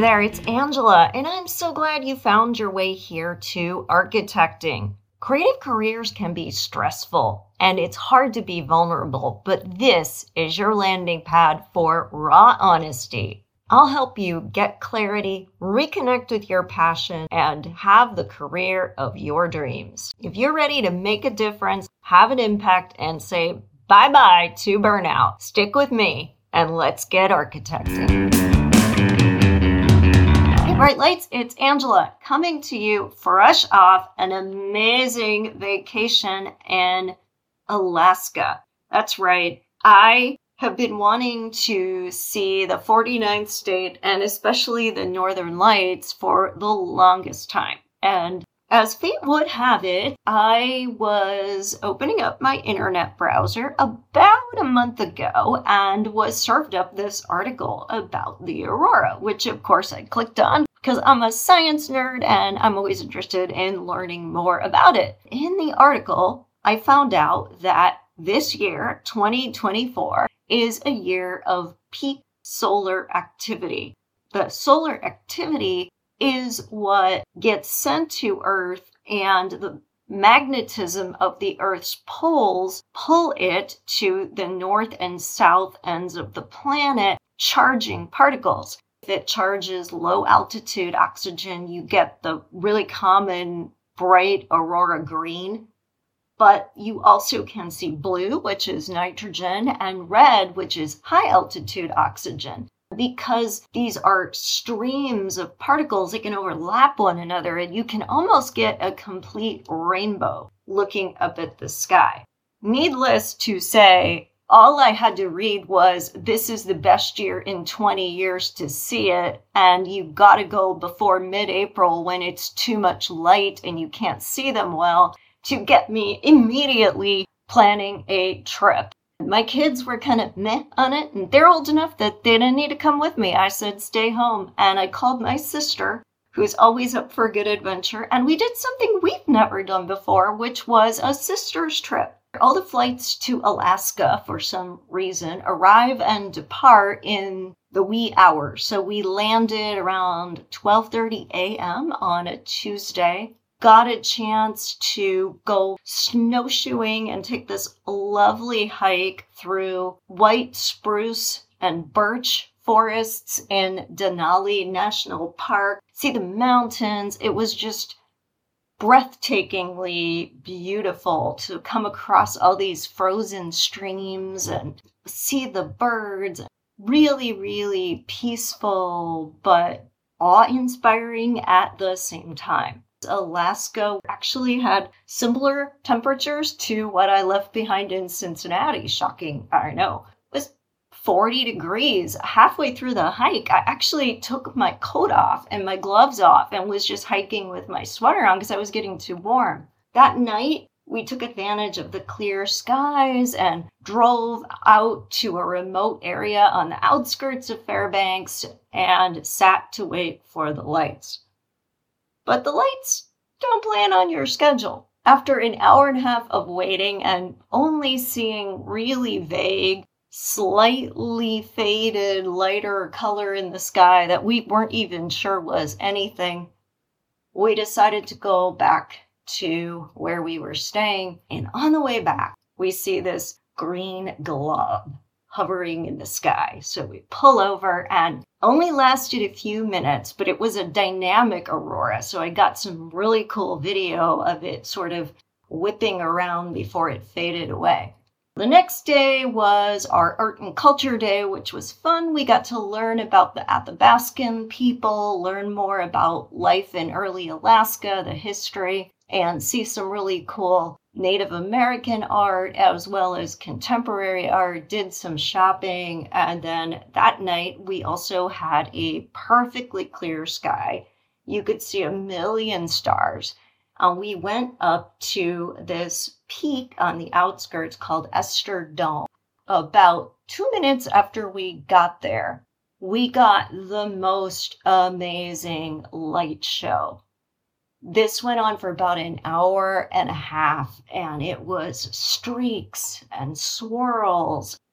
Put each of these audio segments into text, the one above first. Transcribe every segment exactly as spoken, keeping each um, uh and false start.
there, it's Angela, and I'm so glad you found your way here to architecting. Creative careers can be stressful, and it's hard to be vulnerable, but this is your landing pad for raw honesty. I'll help you get clarity, reconnect with your passion, and have the career of your dreams. If you're ready to make a difference, have an impact, and say bye-bye to burnout, stick with me, and let's get architecting. Hey, Bright Lights, it's Angela coming to you fresh off an amazing vacation in Alaska. That's right. I have been wanting to see the forty-ninth state and especially the Northern Lights for the longest time. And as fate would have it, I was opening up my internet browser about a month ago and was served up this article about the aurora, which of course I clicked on because I'm a science nerd and I'm always interested in learning more about it. In the article, I found out that this year, twenty twenty-four, is a year of peak solar activity. The solar activity is what gets sent to Earth, and the magnetism of the Earth's poles pull it to the north and south ends of the planet, charging particles. If it charges low altitude oxygen, you get the really common bright aurora green. But you also can see blue, which is nitrogen, and red, which is high altitude oxygen. Because these are streams of particles, they can overlap one another, and you can almost get a complete rainbow looking up at the sky. Needless to say, all I had to read was, this is the best year in twenty years to see it, and you've got to go before mid-April when it's too much light and you can't see them well, to get me immediately planning a trip. My kids were kind of meh on it, and they're old enough that they didn't need to come with me. I said, stay home. And I called my sister, who's always up for a good adventure, and we did something we've never done before, which was a sister's trip. All the flights to Alaska, for some reason, arrive and depart in the wee hours. So we landed around twelve thirty a.m. on a Tuesday. Got a chance to go snowshoeing and take this lovely hike through white spruce and birch forests in Denali National Park, see the mountains. It was just breathtakingly beautiful to come across all these frozen streams and see the birds. Really, really peaceful, but awe-inspiring at the same time. Alaska actually had similar temperatures to what I left behind in Cincinnati. Shocking, I know. It was forty degrees. Halfway through the hike, I actually took my coat off and my gloves off and was just hiking with my sweater on because I was getting too warm. That night, we took advantage of the clear skies and drove out to a remote area on the outskirts of Fairbanks and sat to wait for the lights. But the lights don't plan on your schedule. After an hour and a half of waiting and only seeing really vague, slightly faded, lighter color in the sky that we weren't even sure was anything, we decided to go back to where we were staying. And on the way back, we see this green glob hovering in the sky. So we pull over, and only lasted a few minutes, but it was a dynamic aurora. So I got some really cool video of it sort of whipping around before it faded away. The next day was our art and culture day, which was fun. We got to learn about the Athabascan people, learn more about life in early Alaska, the history, and see some really cool Native American art as well as contemporary art, did some shopping, and then that night we also had a perfectly clear sky. You could see a million stars. And we went up to this peak on the outskirts called Esther Dome. About two minutes after we got there, we got the most amazing light show. This went on for about an hour and a half, and it was streaks and swirls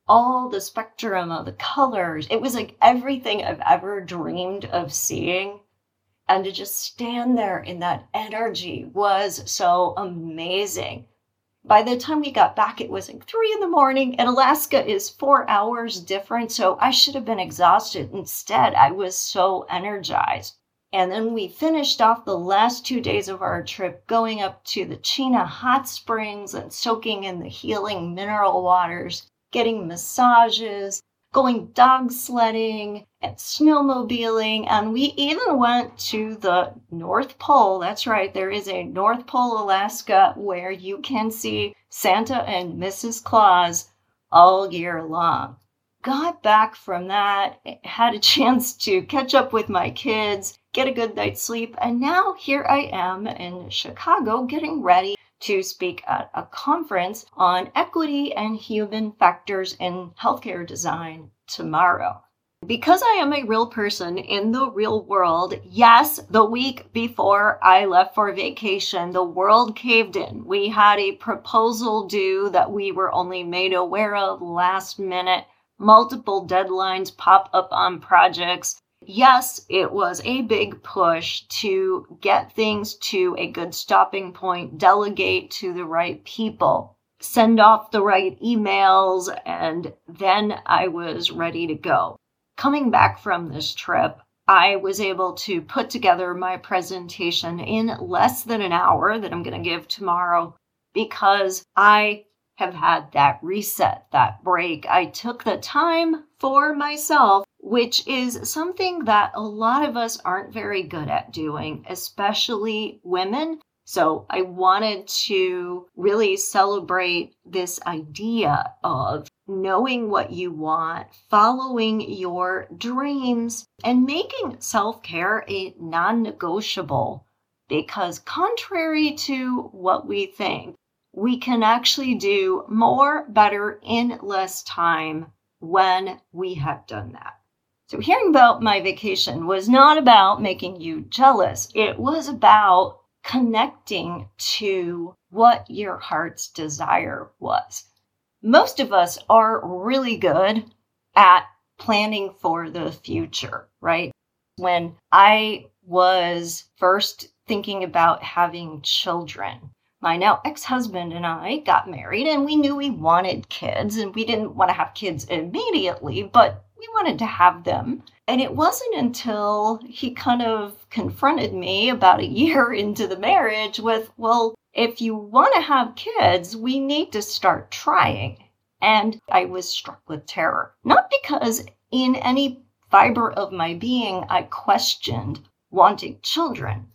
all the spectrum of the colors. It was like everything I've ever dreamed of seeing. And to just stand there in that energy was so amazing. By the time we got back, it was like three in the morning, and Alaska is four hours different. So I should have been exhausted. Instead, I was so energized. And then we finished off the last two days of our trip going up to the Chena hot springs and soaking in the healing mineral waters, getting massages, going dog sledding and snowmobiling. And we even went to the North Pole. That's right, there is a North Pole, Alaska, where you can see Santa and Missus Claus all year long. Got back from that, had a chance to catch up with my kids, get a good night's sleep, and now here I am in Chicago getting ready to speak at a conference on equity and human factors in healthcare design tomorrow. Because I am a real person in the real world, yes, the week before I left for vacation, the world caved in. We had a proposal due that we were only made aware of last minute. Multiple deadlines pop up on projects. Yes, it was a big push to get things to a good stopping point, delegate to the right people, send off the right emails, and then I was ready to go. Coming back from this trip, I was able to put together my presentation in less than an hour that I'm going to give tomorrow because I have had that reset, that break. I took the time for myself, which is something that a lot of us aren't very good at doing, especially women. So I wanted to really celebrate this idea of knowing what you want, following your dreams, and making self-care a non-negotiable. Because contrary to what we think, we can actually do more, better, in less time when we have done that. So hearing about my vacation was not about making you jealous. It was about connecting to what your heart's desire was. Most of us are really good at planning for the future, right? When I was first thinking about having children, my now ex-husband and I got married and we knew we wanted kids, and we didn't want to have kids immediately, but we wanted to have them. And it wasn't until he kind of confronted me about a year into the marriage with, well, if you want to have kids, we need to start trying. And I was struck with terror, not because in any fiber of my being I questioned wanting children,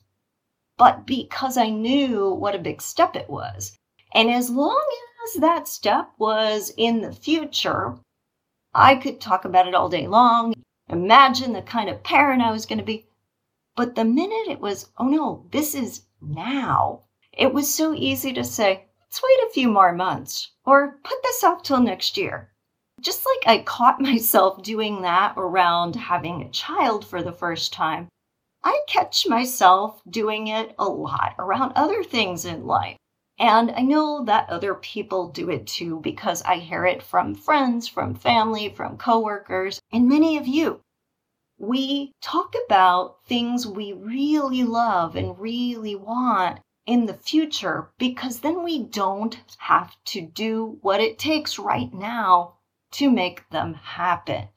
but because I knew what a big step it was. And as long as that step was in the future, I could talk about it all day long, imagine the kind of parent I was going to be. But the minute it was, oh no, this is now, it was so easy to say, let's wait a few more months, or put this off till next year. Just like I caught myself doing that around having a child for the first time, I catch myself doing it a lot around other things in life. And I know that other people do it too because I hear it from friends, from family, from coworkers, and many of you. We talk about things we really love and really want in the future because then we don't have to do what it takes right now to make them happen.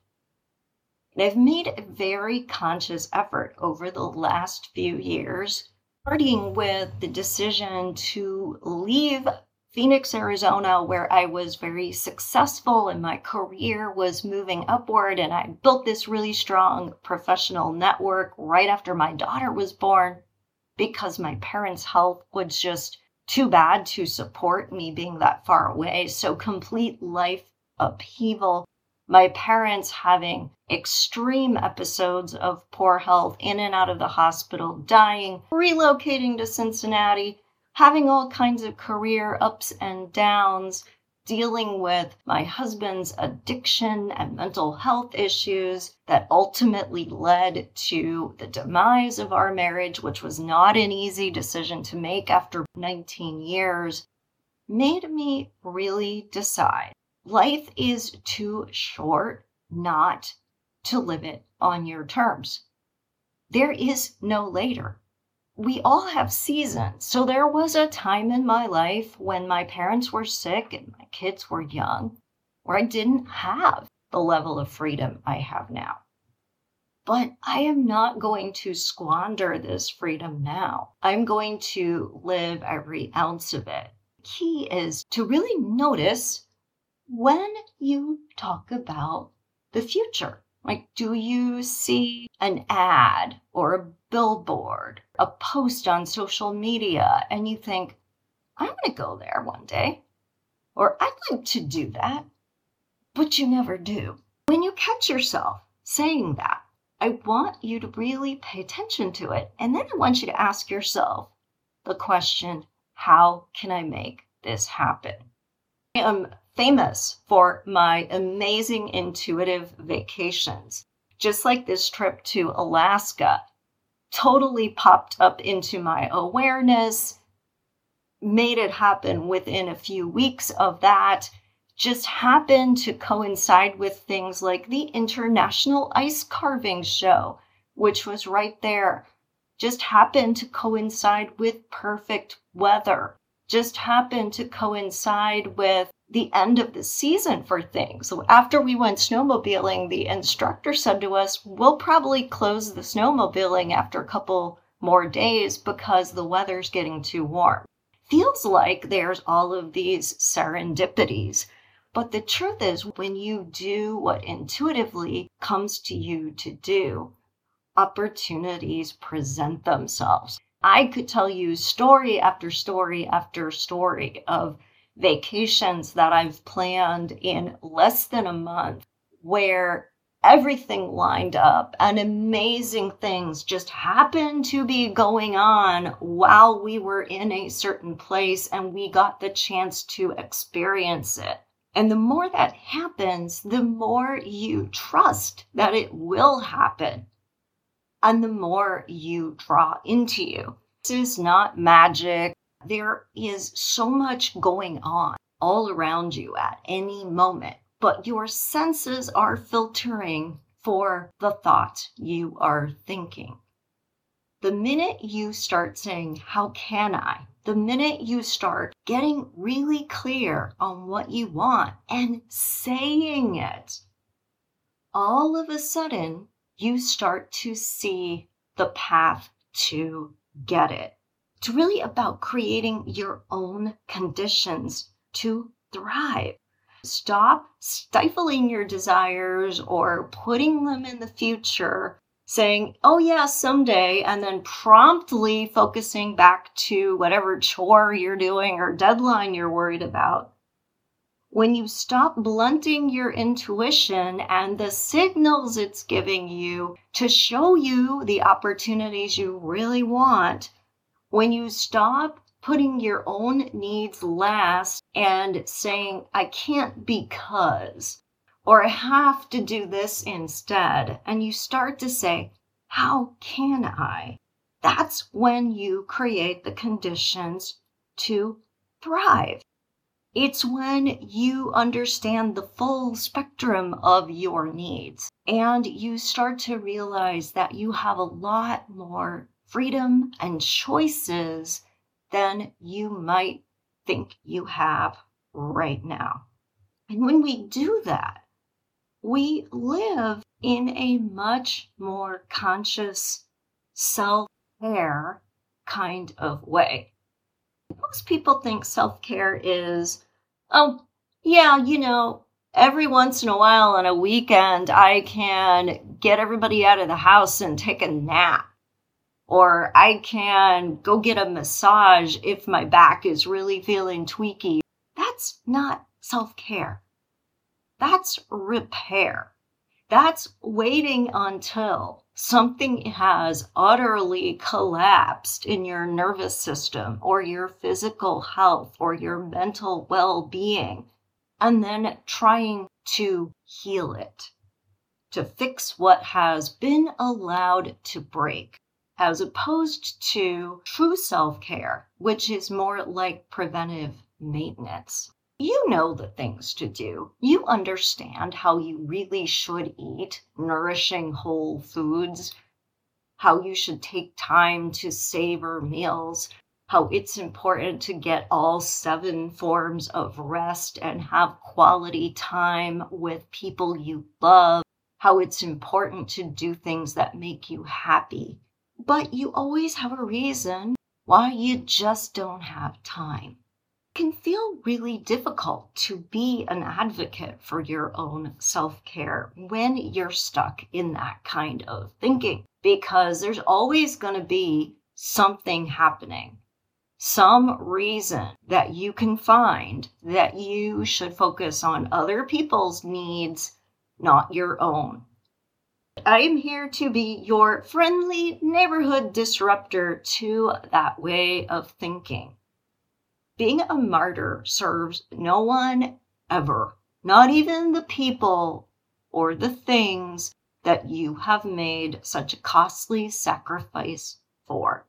And I've made a very conscious effort over the last few years, starting with the decision to leave Phoenix, Arizona, where I was very successful and my career was moving upward, and I built this really strong professional network right after my daughter was born because my parents' health was just too bad to support me being that far away. So complete life upheaval. My parents having extreme episodes of poor health, in and out of the hospital, dying, relocating to Cincinnati, having all kinds of career ups and downs, dealing with my husband's addiction and mental health issues that ultimately led to the demise of our marriage, which was not an easy decision to make after nineteen years, made me really decide Life is too short not to live it on your terms. There is no later. We all have seasons. So there was a time in my life when my parents were sick and my kids were young, where I didn't have the level of freedom I have now. But I am not going to squander this freedom now. I'm going to live every ounce of it. Key is to really notice when you talk about the future. Like, do you see an ad or a billboard, a post on social media, and you think, I'm going to go there one day, or I'd like to do that, but you never do. When you catch yourself saying that, I want you to really pay attention to it. And then I want you to ask yourself the question, how can I make this happen? I am famous for my amazing intuitive vacations. Just like this trip to Alaska, totally popped up into my awareness, made it happen within a few weeks of that, just happened to coincide with things like the International Ice Carving Show, which was right there. Just happened to coincide with perfect weather. Just happened to coincide with the end of the season for things. So after we went snowmobiling, the instructor said to us, we'll probably close the snowmobiling after a couple more days because the weather's getting too warm. Feels like there's all of these serendipities. But the truth is, when you do what intuitively comes to you to do, opportunities present themselves. I could tell you story after story after story of vacations that I've planned in less than a month where everything lined up and amazing things just happened to be going on while we were in a certain place and we got the chance to experience it. And the more that happens, the more you trust that it will happen and the more you draw into you. This is not magic. There is so much going on all around you at any moment, but your senses are filtering for the thought you are thinking. The minute you start saying, how can I? The minute you start getting really clear on what you want and saying it, all of a sudden you start to see the path to get it. It's really about creating your own conditions to thrive. Stop stifling your desires or putting them in the future, saying, oh yeah, someday, and then promptly focusing back to whatever chore you're doing or deadline you're worried about. When you stop blunting your intuition and the signals it's giving you to show you the opportunities you really want, when you stop putting your own needs last and saying, I can't because, or I have to do this instead, and you start to say, how can I? That's when you create the conditions to thrive. It's when you understand the full spectrum of your needs and you start to realize that you have a lot more freedom and choices than you might think you have right now. And when we do that, we live in a much more conscious, self-care kind of way. Most people think self-care is, oh, yeah, you know, every once in a while on a weekend, I can get everybody out of the house and take a nap. Or I can go get a massage if my back is really feeling tweaky. That's not self-care. That's repair. That's waiting until something has utterly collapsed in your nervous system or your physical health or your mental well-being, and then trying to heal it, to fix what has been allowed to break, as opposed to true self-care, which is more like preventive maintenance. You know the things to do. You understand how you really should eat nourishing whole foods, how you should take time to savor meals, how it's important to get all seven forms of rest and have quality time with people you love, how it's important to do things that make you happy. But you always have a reason why you just don't have time. It can feel really difficult to be an advocate for your own self-care when you're stuck in that kind of thinking, because there's always going to be something happening, some reason that you can find that you should focus on other people's needs, not your own. I am here to be your friendly neighborhood disruptor to that way of thinking. Being a martyr serves no one ever, not even the people or the things that you have made such a costly sacrifice for.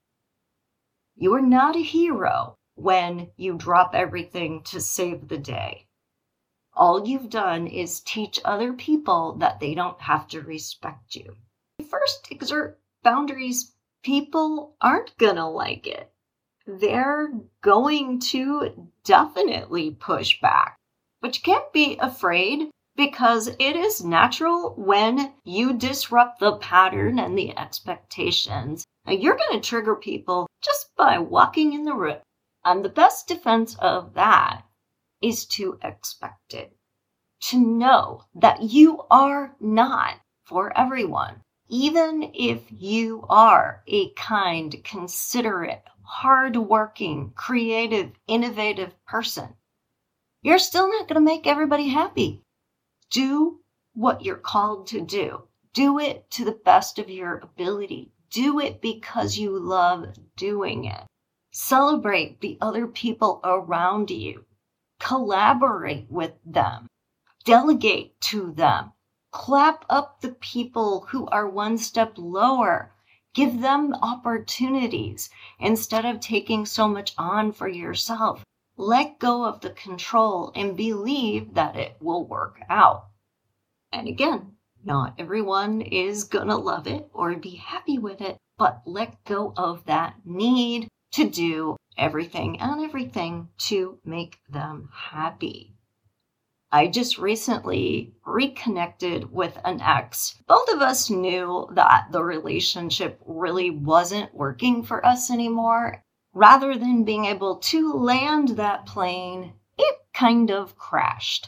You are not a hero when you drop everything to save the day. All you've done is teach other people that they don't have to respect you. First, exert boundaries. People aren't gonna like it. They're going to definitely push back. But you can't be afraid, because it is natural when you disrupt the pattern and the expectations. Now, you're going to trigger people just by walking in the room. And the best defense of that is to expect it. To know that you are not for everyone. Even if you are a kind, considerate, hardworking, creative, innovative person, you're still not going to make everybody happy. Do what you're called to do. Do it to the best of your ability. Do it because you love doing it. Celebrate the other people around you. Collaborate with them. Delegate to them. Clap up the people who are one step lower. Give them opportunities instead of taking so much on for yourself. Let go of the control and believe that it will work out. And again, not everyone is gonna love it or be happy with it, but let go of that need to do everything and everything to make them happy. I just recently reconnected with an ex. Both of us knew that the relationship really wasn't working for us anymore. Rather than being able to land that plane, it kind of crashed.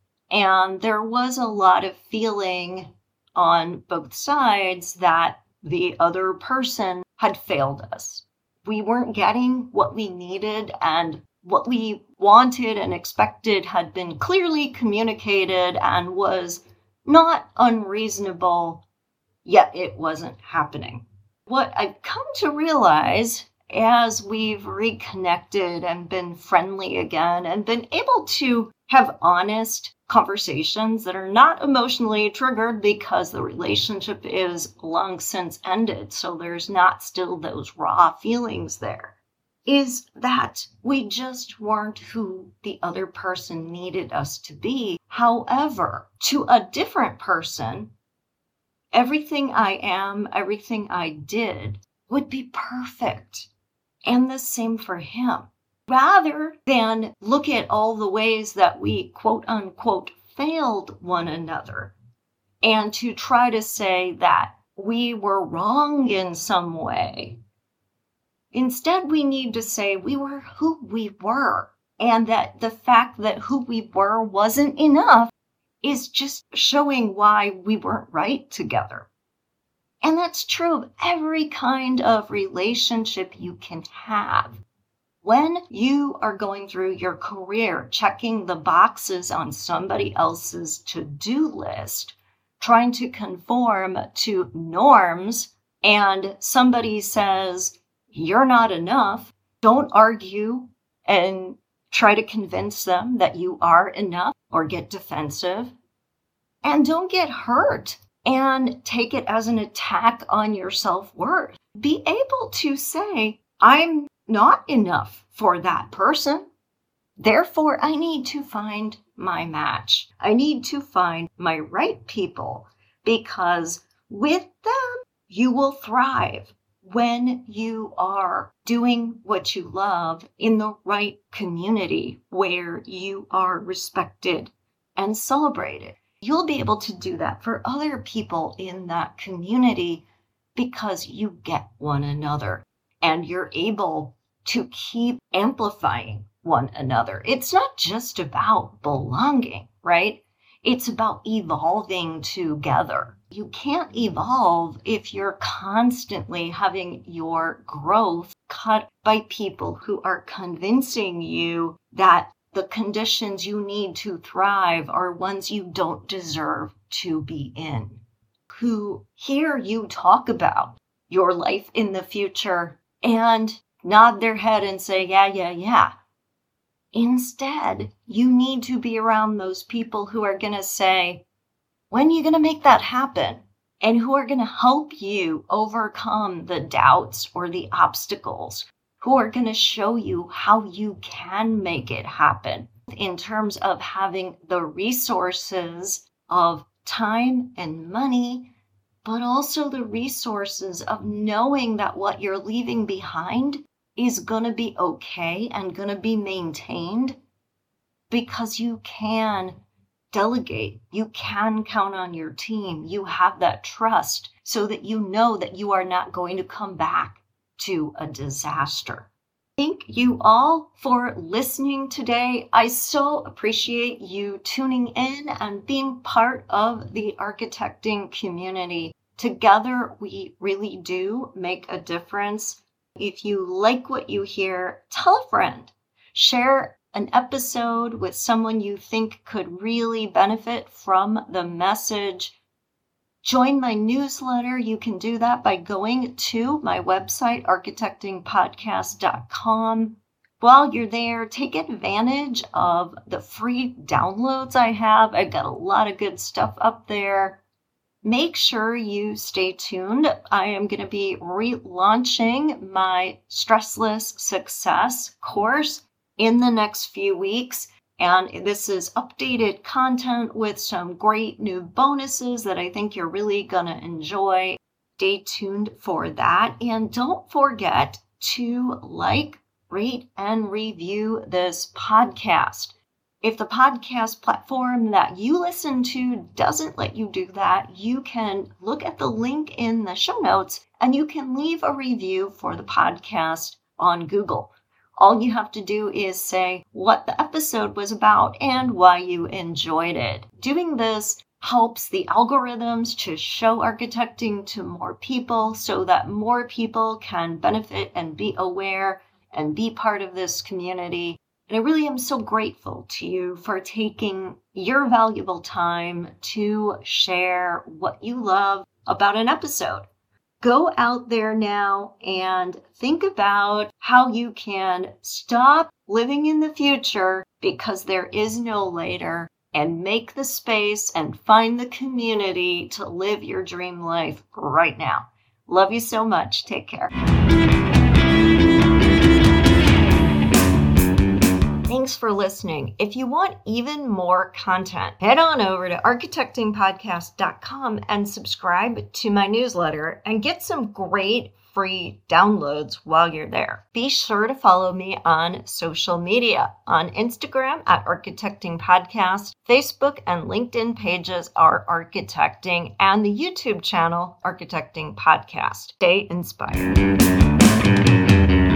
And there was a lot of feeling on both sides that the other person had failed us. We weren't getting what we needed, and what we wanted and expected had been clearly communicated and was not unreasonable, yet it wasn't happening. What I've come to realize as we've reconnected and been friendly again and been able to have honest conversations that are not emotionally triggered because the relationship is long since ended, so there's not still those raw feelings there, is that we just weren't who the other person needed us to be. However, to a different person, everything I am, everything I did would be perfect. And the same for him. Rather than look at all the ways that we quote unquote failed one another and to try to say that we were wrong in some way, instead we need to say we were who we were, and that the fact that who we were wasn't enough is just showing why we weren't right together. And that's true of every kind of relationship you can have. When you are going through your career, checking the boxes on somebody else's to-do list, trying to conform to norms, and somebody says, you're not enough, don't argue and try to convince them that you are enough or get defensive. And don't get hurt and take it as an attack on your self-worth. Be able to say, I'm not enough for that person. Therefore, I need to find my match. I need to find my right people, because with them, you will thrive when you are doing what you love in the right community where you are respected and celebrated. You'll be able to do that for other people in that community because you get one another and you're able to keep amplifying one another. It's not just about belonging, right? It's about evolving together. You can't evolve if you're constantly having your growth cut by people who are convincing you that the conditions you need to thrive are ones you don't deserve to be in. Who hear you talk about your life in the future and nod their head and say, yeah, yeah, yeah. Instead, you need to be around those people who are going to say, when are you going to make that happen? And who are going to help you overcome the doubts or the obstacles, who are going to show you how you can make it happen in terms of having the resources of time and money, but also the resources of knowing that what you're leaving behind is going to be okay and going to be maintained, because you can delegate. You can count on your team. You have that trust so that you know that you are not going to come back to a disaster. Thank you all for listening today. I so appreciate you tuning in and being part of the architecting community. Together, we really do make a difference. If you like what you hear, tell a friend. Share an episode with someone you think could really benefit from the message. Join my newsletter. You can do that by going to my website, architecting podcast dot com. While you're there, take advantage of the free downloads I have. I've got a lot of good stuff up there. Make sure you stay tuned. I am going to be relaunching my Stressless Success course in the next few weeks. And this is updated content with some great new bonuses that I think you're really going to enjoy. Stay tuned for that. And don't forget to like, rate, and review this podcast. If the podcast platform that you listen to doesn't let you do that, you can look at the link in the show notes and you can leave a review for the podcast on Google. All you have to do is say what the episode was about and why you enjoyed it. Doing this helps the algorithms to show architecting to more people so that more people can benefit and be aware and be part of this community. And I really am so grateful to you for taking your valuable time to share what you love about an episode. Go out there now and think about how you can stop living in the future because there is no later, and make the space and find the community to live your dream life right now. Love you so much. Take care. Thanks for listening. If you want even more content, head on over to architecting podcast dot com and subscribe to my newsletter and get some great free downloads while you're there. Be sure to follow me on social media. On Instagram at Architecting Podcast, Facebook and LinkedIn pages are Architecting, and the YouTube channel Architecting Podcast. Stay inspired.